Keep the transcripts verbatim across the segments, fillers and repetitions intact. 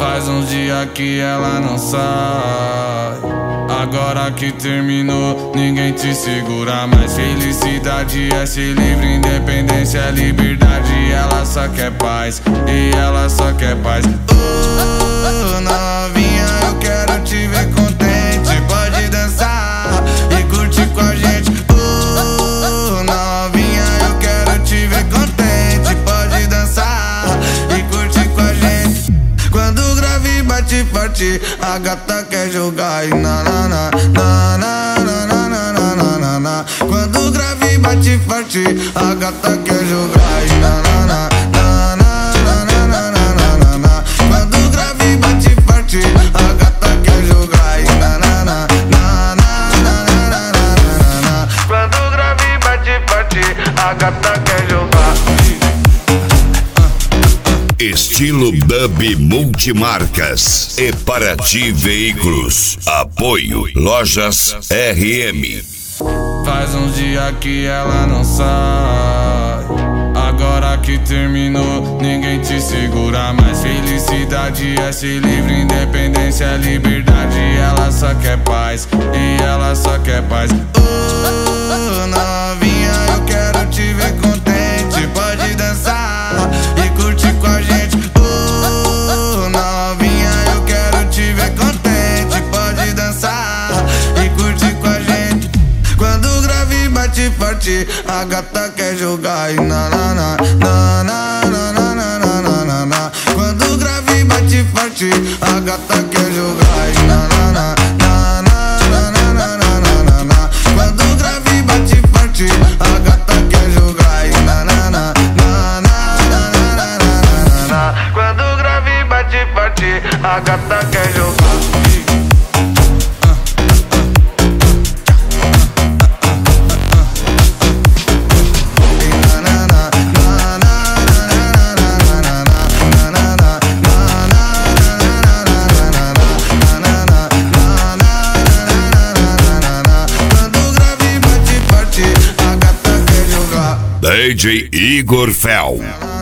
Faz uns dias que ela não sai. Agora que terminou, ninguém te segura mais. Felicidade é ser livre, independência é liberdade. Ela só quer paz, e ela só quer paz. Oh, novinha, eu quero te ver contente. Pode dançar e curtir com a gente. Oh, novinha, eu quero te ver contente. Pode dançar e curtir com a gente. Quando o grave bate forte, a gata quer jogar e na na na na na na na na na na na. Quando o grave bate forte, a gata quer jogar e na na na na na na na na na na. Quando o grave bate forte, a gata quer jogar e na na na na na na na na na. Quando o grave bate forte, a gata quer jogar. Estilo Dub Multimarcas e Paraty Veículos. Apoio Lojas R M. Faz uns dias que ela não sai. Agora que terminou, ninguém te segura mais. Felicidade é ser livre, independência é liberdade. Ela só quer paz, e ela só quer paz. Oh, novinha, eu quero te ver contente. Pode dançar e curtir com a gente. Oh, novinha, eu quero te ver contente. Pode dançar e curtir com a gente. Quando o grave bate forte, a gata quer jogar e na na na na na na na na na na na. Quando o grave bate forte, a gata quer jogar e na na na na na na na na na na. Quando o grave bate forte, a gata quer jogar e na na na na na na na na na. Quando o grave bate forte, a gata quer jogar. D J Igor Fel.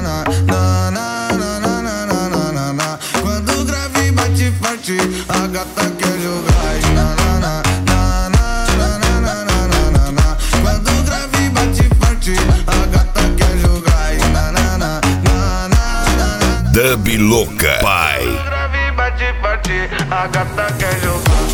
Quando o grave bate forte, a gata quer jogar e na na na na na na na na. Quando o grave bate forte, a gata quer jogar e na na na na na. Dub Louca Pai. Quando o grave bate forte, a gata quer jogar.